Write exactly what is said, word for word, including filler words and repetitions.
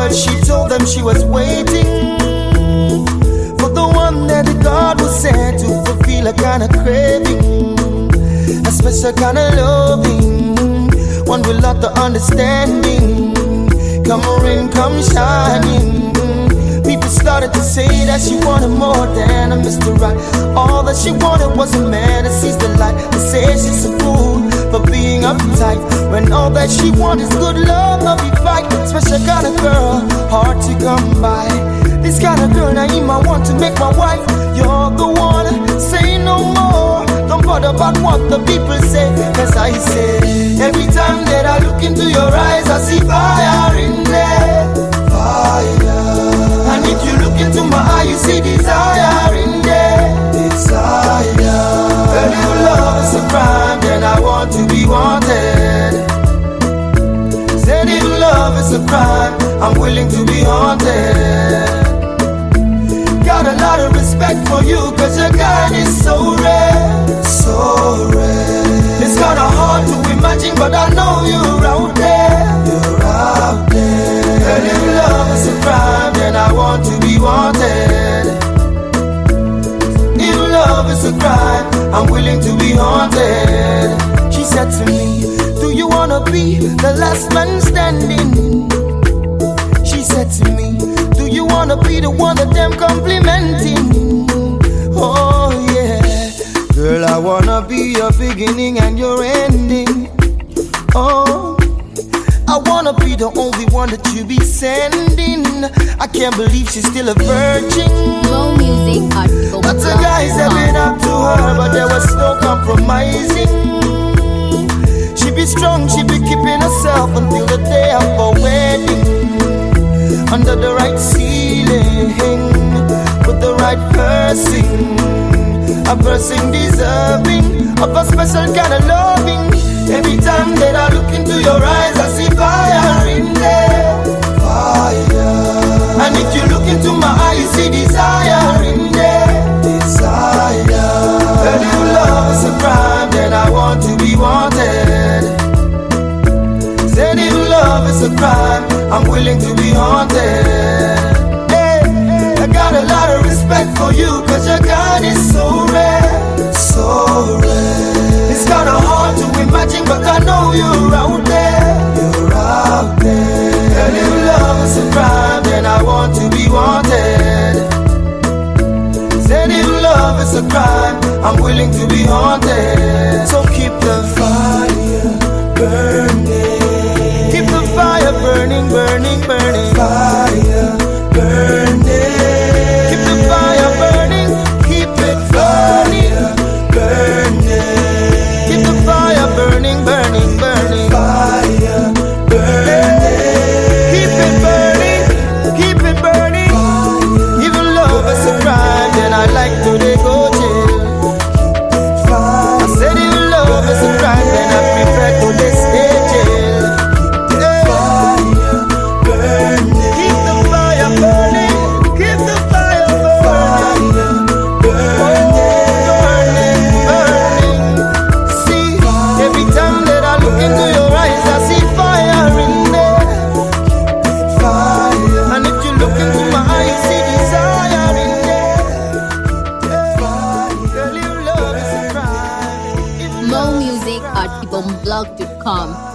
world, she told them she was waiting for the one that God was sent to fulfill a kind of craving, a special kind of loving, one with lot of understanding. Come rain, come shining. People started to say that she wanted more than a Mister Right. All that she wanted was a man that sees the light. They say she's a fool for being uptight, when all that she wants is good love, not be fight. Special kind of girl, hard to come by. This kind of girl I might want to make my wife. You're the one, say no more. Don't bother about what the people say, cause I say, every time that I look into your eyes, I see fire in there, fire. And if you look into my eye, you see desire in there, desire. Girl, if love is a crime, then I want to be wanted. Said if love is a crime, I'm willing to be haunted. Got a lot of respect for you, cause your kind is so rare, so rare. It's kinda hard to imagine, but I know you're out there, you're out there. Girl, if love is a crime, then I want to be wanted. If love is a crime, I'm willing to be haunted. She said to me, do you wanna be the last man standing? She said to me, do you wanna be the one that them complimenting? Oh yeah. Girl, I wanna be your beginning and your ending. Oh, I wanna be the only one that you be sending. I can't believe she's still a virgin. Mo Music article. Lots of guys have been up to her, but there was no compromising. She be strong, she be keeping herself until the day of her wedding. Under the right ceiling, with the right person, a person deserving of a special kind of loving. Every time that I look into your eyes, I see fire in there, fire. And if you look into my eye, you see desire in there, desire. Girl, if love is a crime, then I want to be wanted. Said if love is a crime, I'm willing to be haunted. Hey, I got a lot of respect for you, cause your God is so rare, so rare. It's kinda hard to imagine, but I know you're out there, you're out there. And if love is a crime, then I want to be wanted. Said if love is a crime, I'm willing to be haunted. So keep the fire burning. Keep the fire burning, burning, burning. Fire burning. Keep the fire burning. Keep it fire burning. Keep the fire burning, burning, burning. Fire burning. Keep it burning. Keep it burning. Even love is a crime, then I like to they go jail. I said even love is a crime, then I prefer to they stay jail. Mo Music at ibomblog dot com.